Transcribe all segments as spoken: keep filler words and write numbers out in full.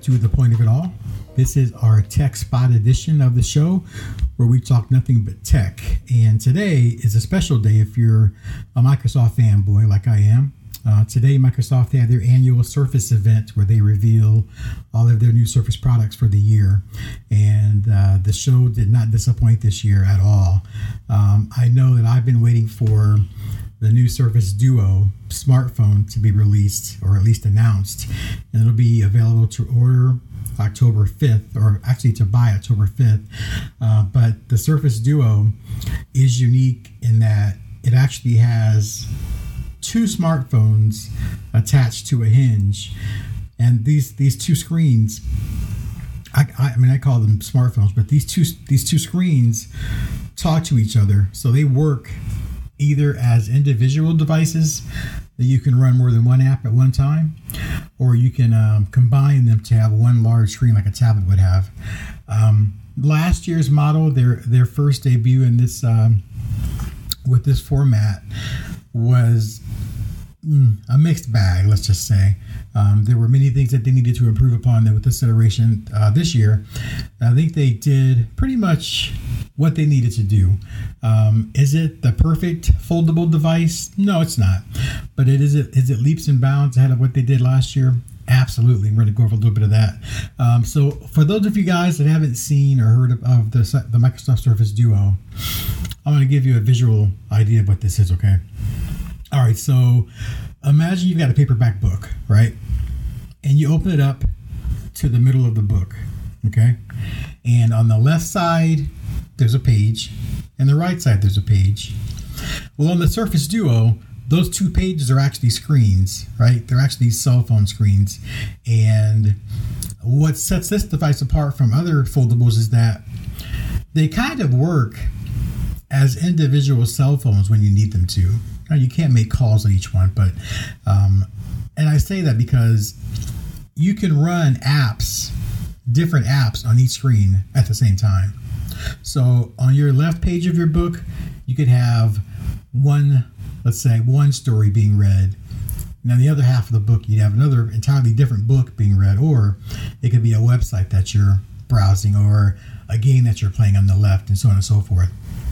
to The Point of It All. This is our Tech Spot edition of the show where we talk nothing but tech. And today is a special day if you're a Microsoft fanboy like I am. Uh, today, Microsoft had their annual Surface event where they reveal all of their new Surface products for the year. And uh, the show did not disappoint this year at all. Um, I know that I've been waiting for the new Surface Duo smartphone to be released, or at least announced. And it'll be available to order October fifth, or actually to buy October fifth. Uh, but the Surface Duo is unique in that it actually has two smartphones attached to a hinge, and these these two screens, I, I mean I call them smartphones, but these two these two screens talk to each other, so they work either as individual devices that you can run more than one app at one time, or you can um, combine them to have one large screen like a tablet would have. Um, last year's model, their their first debut in this um, with this format was mm, a mixed bag, let's just say. Um, there were many things that they needed to improve upon with this iteration uh, this year. I think they did pretty much what they needed to do. Um, is it the perfect foldable device? No, it's not. But it is it is it leaps and bounds ahead of what they did last year? Absolutely. We're going to go over a little bit of that. Um, so for those of you guys that haven't seen or heard of, of the, the Microsoft Surface Duo, I'm going to give you a visual idea of what this is, okay? All right, so imagine you've got a paperback book, right? And you open it up to the middle of the book, okay? And on the left side, there's a page, and the right side, there's a page. Well, on the Surface Duo, those two pages are actually screens, right? They're actually cell phone screens. And what sets this device apart from other foldables is that they kind of work as individual cell phones when you need them to. Now, you can't make calls on each one, but, um, and I say that because you can run apps, different apps on each screen at the same time. So on your left page of your book, you could have one, let's say one story being read. And on the other half of the book, you'd have another entirely different book being read, or it could be a website that you're browsing, or a game that you're playing on the left, and so on and so forth.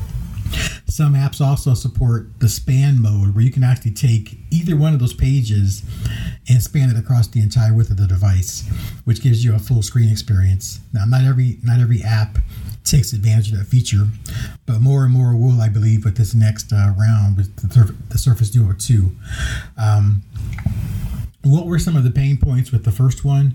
Some apps also support the span mode, where you can actually take either one of those pages and span it across the entire width of the device, which gives you a full screen experience. Now, not every not every app takes advantage of that feature, but more and more will, I believe, with this next uh, round with the, the Surface Duo two. Um, what were some of the pain points with the first one?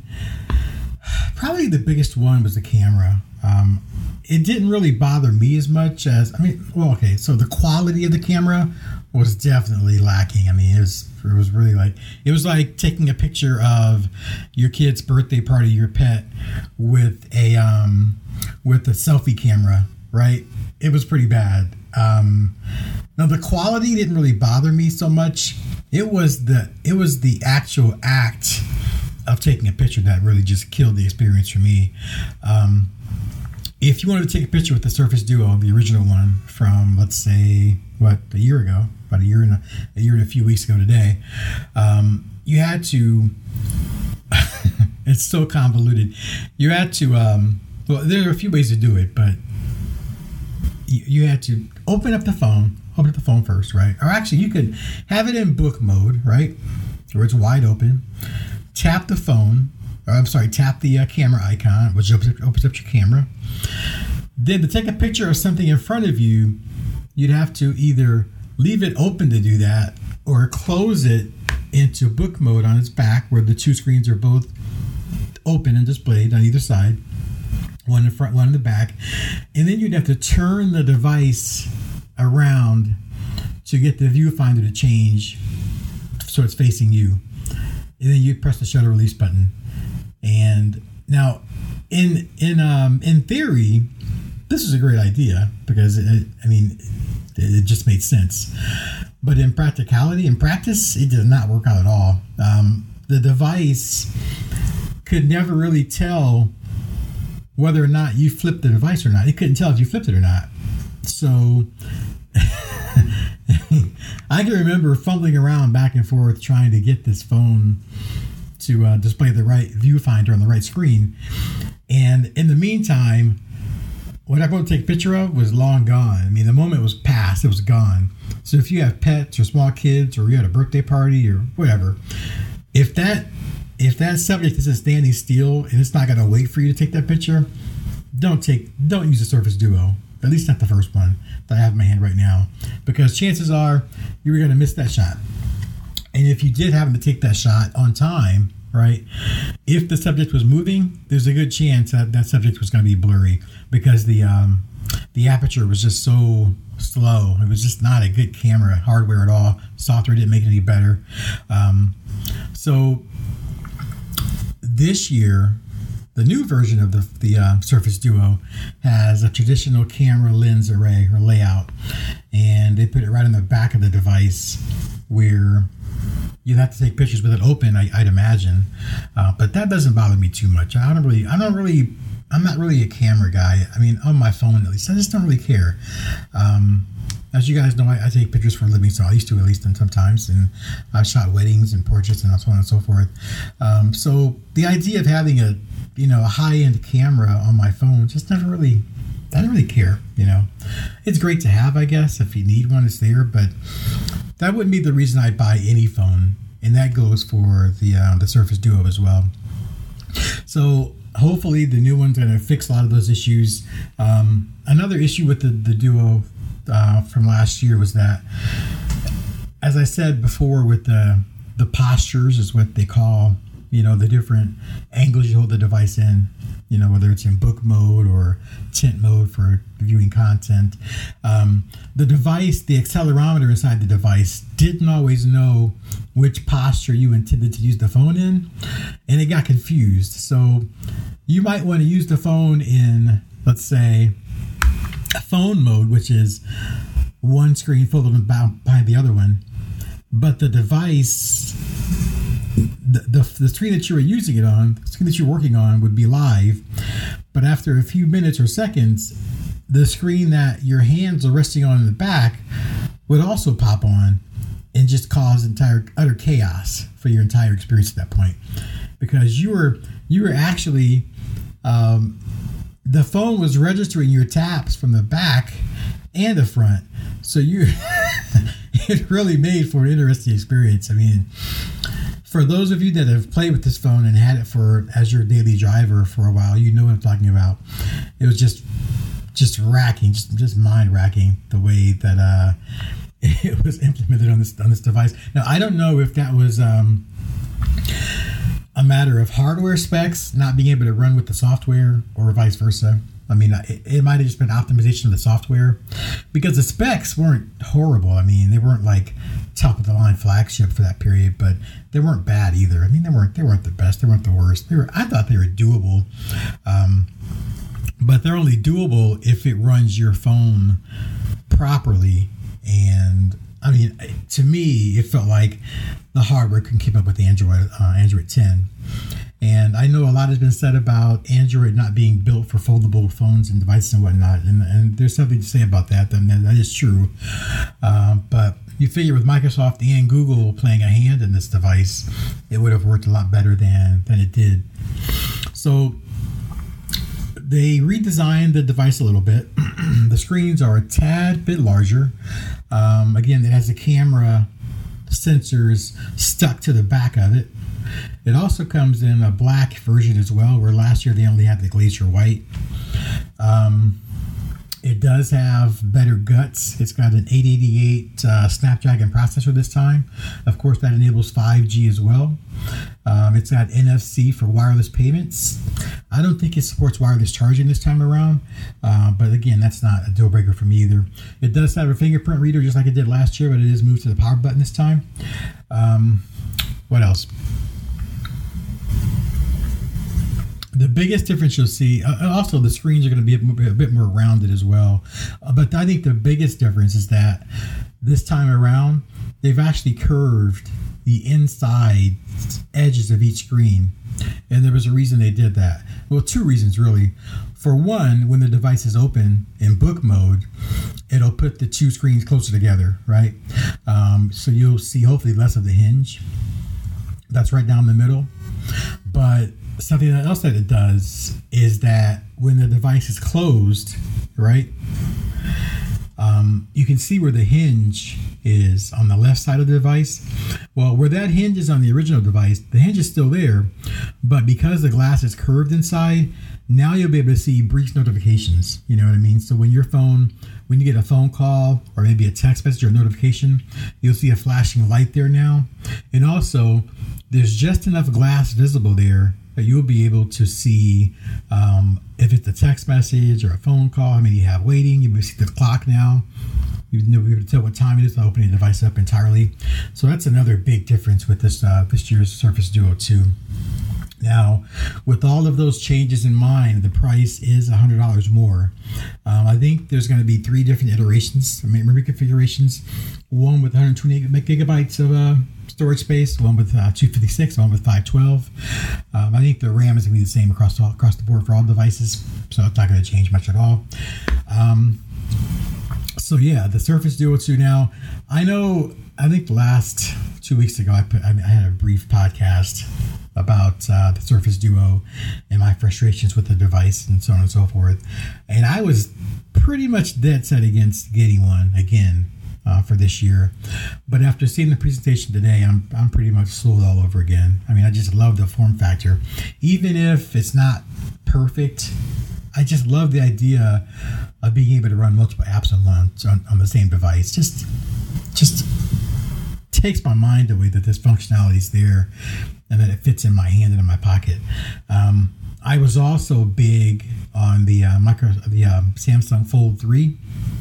Probably the biggest one was the camera. Um, it didn't really bother me as much as, I mean, well, okay, so the quality of the camera was definitely lacking. I mean, it was, it was really like, it was like taking a picture of your kid's birthday party, your pet, with a, um, with a selfie camera, right? It was pretty bad. Um, now the quality didn't really bother me so much. It was the, it was the actual act of taking a picture that really just killed the experience for me. Um, If you wanted to take a picture with the Surface Duo, the original one from, let's say, what, a year ago, about a year and a, a year and a few weeks ago today, um, you had to, it's so convoluted. You had to, um, well, there are a few ways to do it, but you, you had to open up the phone, open up the phone first, right? Or actually, you could have it in book mode, right? Where it's wide open. Tap the phone. Or, I'm sorry, tap the uh, camera icon, which opens up, opens up your camera. Then to take a picture of something in front of you, you'd have to either leave it open to do that, or close it into book mode on its back, where the two screens are both open and displayed on either side, one in front, one in the back. And then you'd have to turn the device around to get the viewfinder to change so it's facing you. And then you'd press the shutter release button. And now, in in um in theory, this is a great idea because it, I mean, it, it just made sense. But in practicality, in practice, it does not work out at all. Um, the device could never really tell whether or not you flipped the device or not. It couldn't tell if you flipped it or not. So I can remember fumbling around back and forth trying to get this phone to uh, display the right viewfinder on the right screen. And in the meantime, what I wrote to take a picture of was long gone. I mean, the moment was past, it was gone. So if you have pets or small kids, or you had a birthday party or whatever, if that if that subject isn't standing still and it's not going to wait for you to take that picture, don't take don't use the Surface Duo. At least not the first one that I have in my hand right now, because chances are you're going to miss that shot. And if you did happen to take that shot on time, right, if the subject was moving, there's a good chance that that subject was going to be blurry, because the um, the aperture was just so slow. It was just not a good camera hardware at all. Software didn't make it any better. Um, so this year, the new version of the the uh, Surface Duo has a traditional camera lens array or layout, and they put it right in the back of the device where you'd have to take pictures with it open, I, I'd imagine. Uh, but that doesn't bother me too much. I don't really, I don't really, I'm not really a camera guy. I mean, on my phone at least, I just don't really care. Um, as you guys know, I, I take pictures for a living, so I used to at least sometimes, and I've shot weddings and portraits and so on and so forth. Um, so the idea of having a, you know, a high-end camera on my phone just never really, I don't really care, you know. It's great to have, I guess. If you need one, it's there, but that wouldn't be the reason I'd buy any phone, and that goes for the uh, the Surface Duo as well. So hopefully the new one's going to fix a lot of those issues. Um, another issue with the, the Duo uh, from last year was that, as I said before, with the the postures is what they call, you know, the different angles you hold the device in, you know, whether it's in book mode or tint mode for viewing content. Um, the device, the accelerometer inside the device didn't always know which posture you intended to use the phone in, and it got confused. So you might want to use the phone in, let's say, phone mode, which is one screen folded behind the other one, but the device, The, the, the screen that you were using it on, the screen that you're working on would be live, but after a few minutes or seconds, the screen that your hands are resting on in the back would also pop on and just cause entire utter chaos for your entire experience at that point, because you were you were actually um, the phone was registering your taps from the back and the front, so you it really made for an interesting experience. I mean, for those of you that have played with this phone and had it for as your daily driver for a while, you know what I'm talking about. It was just just racking, just just mind racking the way that uh, it was implemented on this on this device. Now, I don't know if that was um, a matter of hardware specs not being able to run with the software, or vice versa. I mean, it, it might have just been optimization of the software, because the specs weren't horrible. I mean, they weren't like top of the line flagship for that period, but they weren't bad either. I mean, they weren't they weren't the best. They weren't the worst. They were. I thought they were doable, um, but they're only doable if it runs your phone properly. And I mean, to me, it felt like the hardware couldn't keep up with Android uh, Android ten. And I know a lot has been said about Android not being built for foldable phones and devices and whatnot, and, and there's something to say about that. And that is true. Uh, but you figure with Microsoft and Google playing a hand in this device, it would have worked a lot better than than it did. So they redesigned the device a little bit. The screens are a tad bit larger. Um, again, it has the camera sensors stuck to the back of it. It also comes in a black version as well, where last year they only had the glacier white. Um, it does have better guts. It's got an eight eighty-eight uh, Snapdragon processor this time. Of course, that enables five G as well. Um, it's got N F C for wireless payments. I don't think it supports wireless charging this time around, uh, but again, that's not a deal breaker for me either. It does have a fingerprint reader just like it did last year, but it is moved to the power button this time. Um, what else? The biggest difference you'll see, uh, also the screens are going to be a, a bit more rounded as well. Uh, but I think the biggest difference is that this time around, they've actually curved the inside edges of each screen. And there was a reason they did that. Well, two reasons really. For one, when the device is open in book mode, it'll put the two screens closer together, right? Um, so you'll see hopefully less of the hinge. That's right down the middle. But something else that it does is that when the device is closed, right, um, you can see where the hinge is on the left side of the device. Well, where that hinge is on the original device, the hinge is still there, but because the glass is curved inside, now you'll be able to see brief notifications. You know what I mean? So when your phone, when you get a phone call or maybe a text message or a notification, you'll see a flashing light there now. And also, there's just enough glass visible there that you'll be able to see um, if it's a text message or a phone call, how many you have waiting. You'll be able to see the clock now. You'll be able to tell what time it is by opening the device up entirely. So that's another big difference with this uh, this year's Surface Duo two. Now, with all of those changes in mind, the price is one hundred dollars more. Um, I think there's going to be three different iterations, memory configurations. One with one hundred twenty gigabytes of uh, storage space, one with uh, two fifty-six, one with five twelve. Um, I think the RAM is going to be the same across all, across the board for all devices, so it's not going to change much at all. Um, so yeah, the Surface Duo two now. I know, I think last two weeks ago, I put I, I had a brief podcast about uh, the Surface Duo and my frustrations with the device and so on and so forth. And I was pretty much dead set against getting one again uh, for this year. But after seeing the presentation today, I'm I'm pretty much sold all over again. I mean, I just love the form factor. Even if it's not perfect, I just love the idea of being able to run multiple apps at once on, on the same device. Just, just takes my mind away that this functionality is there and that it fits in my hand and in my pocket. Um, I was also big on the uh, micro, the uh, Samsung Fold three,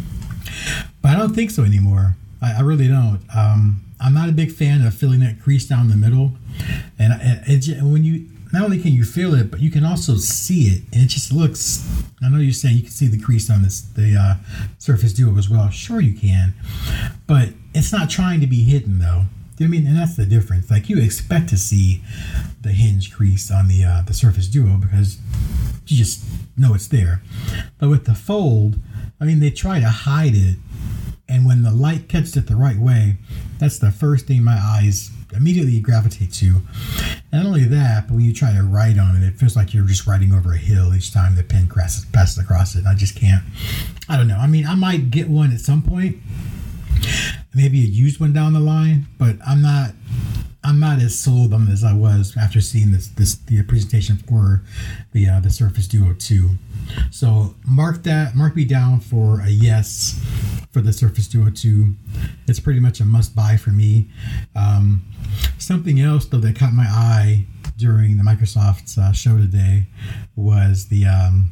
but I don't think so anymore. I, I really don't. Um, I'm not a big fan of feeling that crease down the middle, and it, it, when you not only can you feel it, but you can also see it, and it just looks. I know you're saying you can see the crease on this the uh, Surface Duo as well. Sure, you can, but it's not trying to be hidden though. I mean, and that's the difference. Like, you expect to see the hinge crease on the uh, the Surface Duo because you just know it's there. But with the Fold, I mean, they try to hide it, and when the light catches it the right way, that's the first thing my eyes immediately gravitate to. And not only that, but when you try to write on it, it feels like you're just writing over a hill each time the pen passes, passes across it. And I just can't. I don't know. I mean, I might get one at some point. Maybe a used one down the line, but I'm not I'm not as sold on it as I was after seeing this this the presentation for the uh, the Surface Duo two. So mark that mark me down for a yes for the Surface Duo two. It's pretty much a must buy for me. Um, something else though that caught my eye during the Microsoft uh, show today was the um,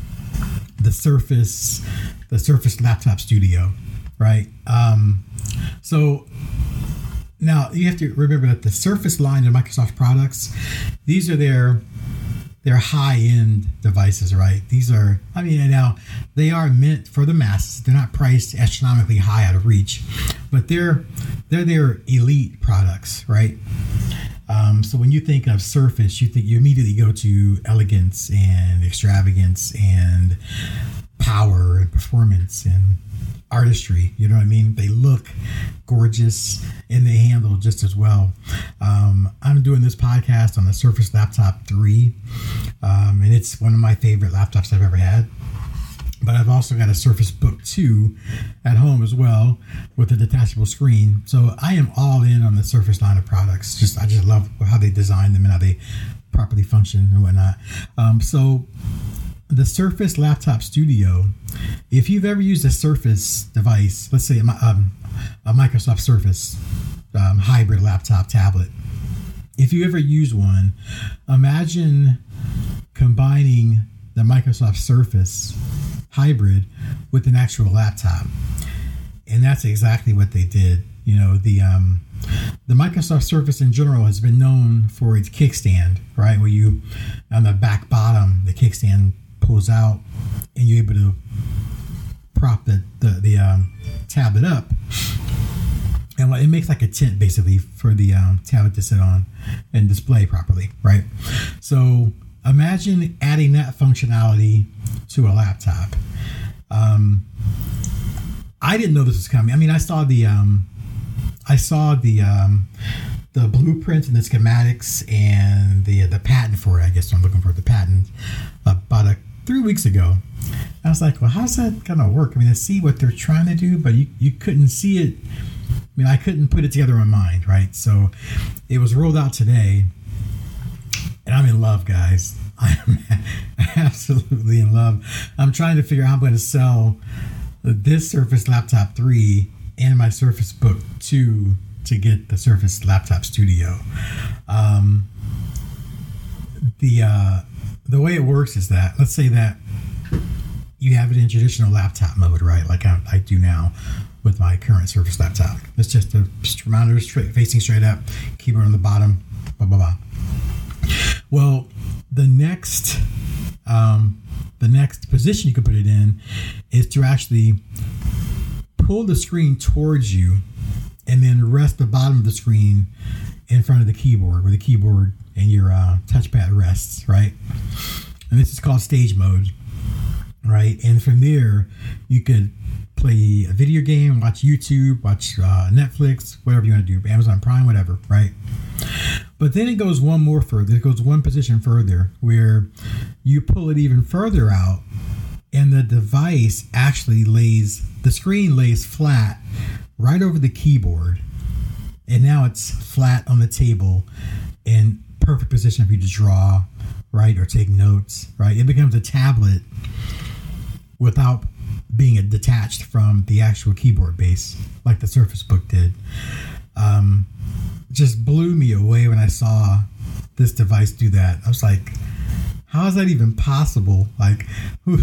the Surface the Surface Laptop Studio. Right. Um, so now you have to remember that the Surface line of Microsoft products, these are their their high-end devices, right? These are, I mean, now they are meant for the masses. They're not priced astronomically high out of reach, but they're they're their elite products, right? Um, so when you think of Surface, you think you immediately go to elegance and extravagance and power and performance and artistry. You know what I mean? They look gorgeous and they handle just as well. Um, I'm doing this podcast on the Surface Laptop three, um, and it's one of my favorite laptops I've ever had. But I've also got a Surface Book two at home as well with a detachable screen. So I am all in on the Surface line of products. Just I just love how they design them and how they properly function and whatnot. Um, so the Surface Laptop Studio, if you've ever used a Surface device, let's say a, um, a Microsoft Surface um, hybrid laptop tablet, if you ever use one, imagine combining the Microsoft Surface hybrid with an actual laptop. And that's exactly what they did. You know, the um, the Microsoft Surface in general has been known for its kickstand, right? Where you, on the back bottom, the kickstand pulls out and you're able to prop the, the, the um, tablet up. And it makes like a tent basically for the um, tablet to sit on and display properly, right? So imagine adding that functionality to a laptop. Um, I didn't know this was coming. I mean, I saw the um, I saw the um, the blueprints and the schematics and the the patent for it. I guess I'm looking for the patent about a, three weeks ago. I was like, well, how's that gonna work? I mean, I see what they're trying to do, but you, you couldn't see it. I mean, I couldn't put it together in my mind, right? So it was rolled out today, and I'm in love, guys. I am absolutely in love. I'm trying to figure out how I'm going to sell this Surface Laptop three and my Surface Book two to get the Surface Laptop Studio. Um, the uh, the way it works is that, let's say that you have it in traditional laptop mode, right? Like I, I do now with my current Surface laptop. It's just a monitor straight, facing straight up, keyboard on the bottom, blah, blah, blah. Well, the next, um, the next position you can put it in is to actually pull the screen towards you and then rest the bottom of the screen in front of the keyboard, where the keyboard and your uh, touchpad rests, right? And this is called stage mode, right? And from there, you could play a video game, watch YouTube, watch uh, Netflix, whatever you want to do, Amazon Prime, whatever, right? But then it goes one more further. It goes one position further, where you pull it even further out, and the device actually lays, the screen lays flat right over the keyboard. And now it's flat on the table in perfect position for you to draw, right? Or take notes, right? It becomes a tablet without being detached from the actual keyboard base, like the Surface Book did. Um, just blew me away when I saw this device do that. I was like, how is that even possible? Like, who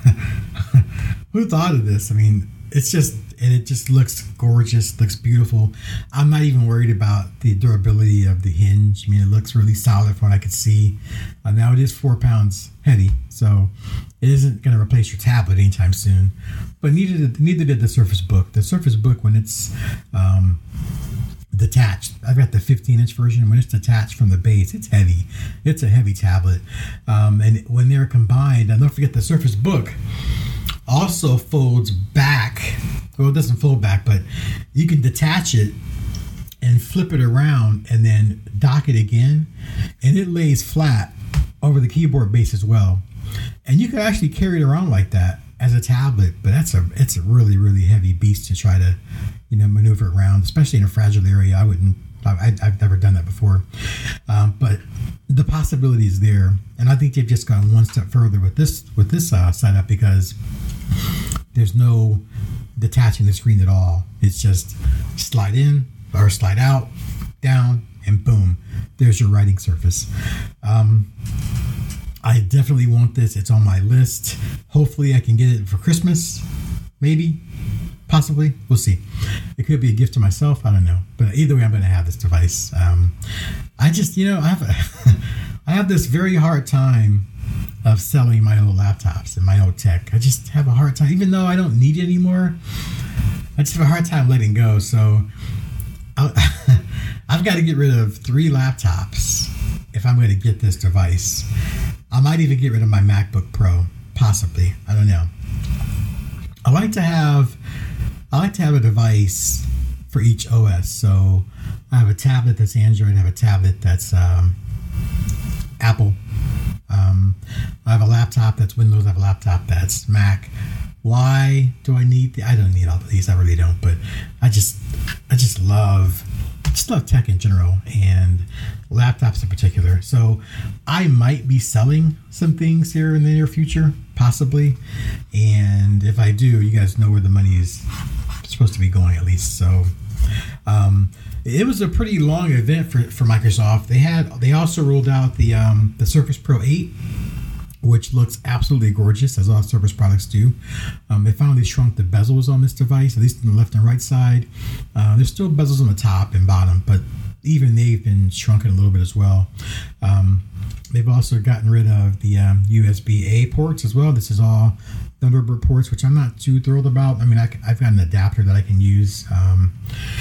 who thought of this? I mean, it's just, and it just looks gorgeous, looks beautiful. I'm not even worried about the durability of the hinge. I mean, it looks really solid from what I could see. Uh, now it is four pounds heavy, so it isn't going to replace your tablet anytime soon. But neither did, neither did the Surface Book. The Surface Book, when it's um, detached, I've got the fifteen inch version. When it's detached from the base, it's heavy. It's a heavy tablet. Um, and when they're combined, and don't forget the Surface Book also folds back. Well, it doesn't fold back, but you can detach it and flip it around and then dock it again, and it lays flat over the keyboard base as well. And you can actually carry it around like that as a tablet, but that's a it's a really really heavy beast to try to, you know, maneuver around, especially in a fragile area. I wouldn't. I, I've never done that before, um, but the possibility is there, and I think they've just gone one step further with this with this uh, setup, because there's no detaching the screen at all. It's just slide in or slide out, down, and boom, there's your writing surface. Um, I definitely want this. It's on my list. Hopefully I can get it for Christmas. Maybe. Possibly. We'll see. It could be a gift to myself. I don't know. But either way, I'm going to have this device. Um, I just, you know, I have, a I have this very hard time of selling my old laptops and my old tech. I just have a hard time, even though I don't need it anymore. I just have a hard time letting go. So I'll, I've got to get rid of three laptops if I'm going to get this device. I might even get rid of my MacBook Pro, possibly. I don't know. I like to have, I like to have a device for each O S. So I have a tablet that's Android. I have a tablet that's um, Apple. Um, I have a laptop that's Windows. I have a laptop that's Mac. Why do I need the, I don't need all of these. I really don't. But I just, I just love, just love tech in general, and laptops in particular. So I might be selling some things here in the near future, possibly. And if I do, you guys know where the money is supposed to be going, at least. So um, it was a pretty long event for, for Microsoft. They had they also rolled out the um, the Surface Pro eight, which looks absolutely gorgeous, as all Surface products do. Um, they finally shrunk the bezels on this device, at least on the left and right side. Uh, there's still bezels on the top and bottom, but even they've been shrunken a little bit as well. Um, they've also gotten rid of the um, U S B A ports as well. This is all Thunderbird ports, which I'm not too thrilled about. I mean, I, I've got an adapter that I can use um,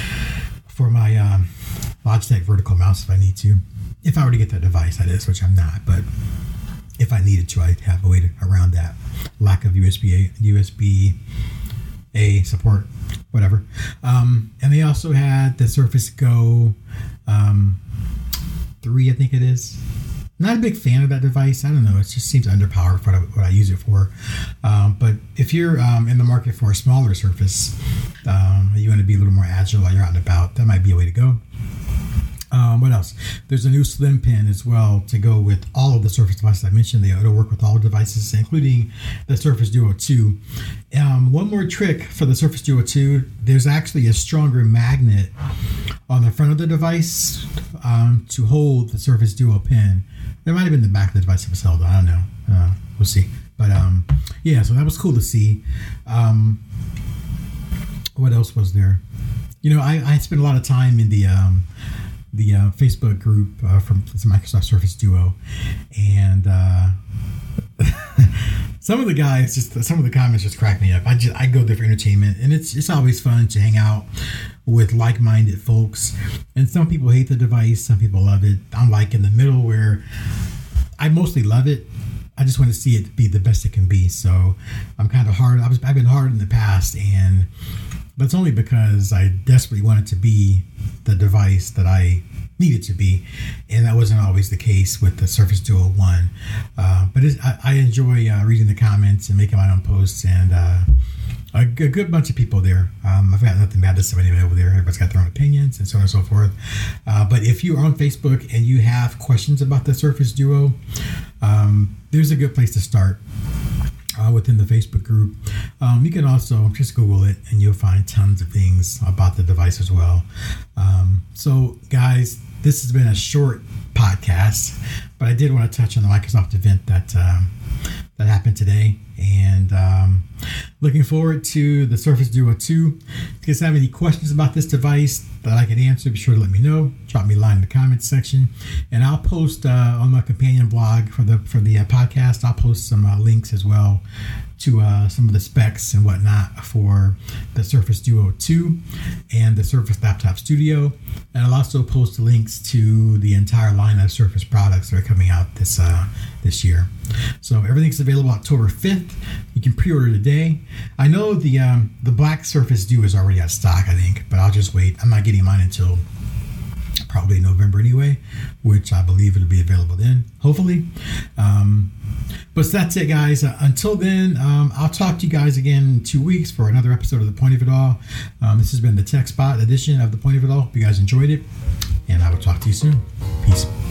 for my um, Logitech vertical mouse if I need to. If I were to get that device, that is, which I'm not, but if I needed to, I'd have a way to, around that lack of U S B A, U S B A support, whatever. Um, and they also had the Surface Go um, three, I think it is. Not a big fan of that device. I don't know. It just seems underpowered for what I use it for. Um, but if you're um, in the market for a smaller Surface, um, you want to be a little more agile while you're out and about, that might be a way to go. Um, what else? There's a new Slim Pen as well to go with all of the Surface devices I mentioned. It'll work with all devices, including the Surface Duo two. Um, one more trick for the Surface Duo two, there's actually a stronger magnet on the front of the device um, to hold the Surface Duo Pen. There might have been the back of the device itself. I don't know. Uh, we'll see. But um, yeah, so that was cool to see. Um, what else was there? You know, I, I spent a lot of time in the um, the uh, Facebook group uh, from the Microsoft Surface Duo, and uh, some of the guys, just some of the comments, just crack me up. I just I go there for entertainment, and it's it's always fun to hang out with like-minded folks. And some people hate the device, some people love it. I'm like in the middle where I mostly love it. I just want to see it be the best it can be. So I'm kind of hard. I was I've been hard in the past, and but it's only because I desperately want it to be the device that I need it to be, and that wasn't always the case with the Surface Duo one. Uh, but it, I, I enjoy uh, reading the comments and making my own posts, and uh, a, a good bunch of people there. Um, I've got nothing bad to say about anybody over there. Everybody's got their own opinions and so on and so forth. Uh, but if you are on Facebook and you have questions about the Surface Duo, um, there's a good place to start. Uh, within the Facebook group. Um, you can also just Google it and you'll find tons of things about the device as well. Um, so guys, this has been a short podcast, but I did want to touch on the Microsoft event that um, that happened today, and um, looking forward to the Surface Duo two. If you guys have any questions about this device that I can answer, be sure to let me know. Drop me a line in the comments section, and I'll post uh, on my companion blog for the for the uh, podcast. I'll post some uh, links as well to uh, some of the specs and whatnot for the Surface Duo two and the Surface Laptop Studio, and I'll also post links to the entire line of Surface products that are coming out this uh, this year. So everything's available October fifth. You can pre-order today. I know the um, the black Surface Duo is already out of stock, I think, but I'll just wait. I'm not getting mine until probably November anyway, which I believe it'll be available then, hopefully. Um, but that's it, guys. Uh, until then, um, I'll talk to you guys again in two weeks for another episode of The Point of It All. Um, this has been the TechSpot edition of The Point of It All. Hope you guys enjoyed it, and I will talk to you soon. Peace.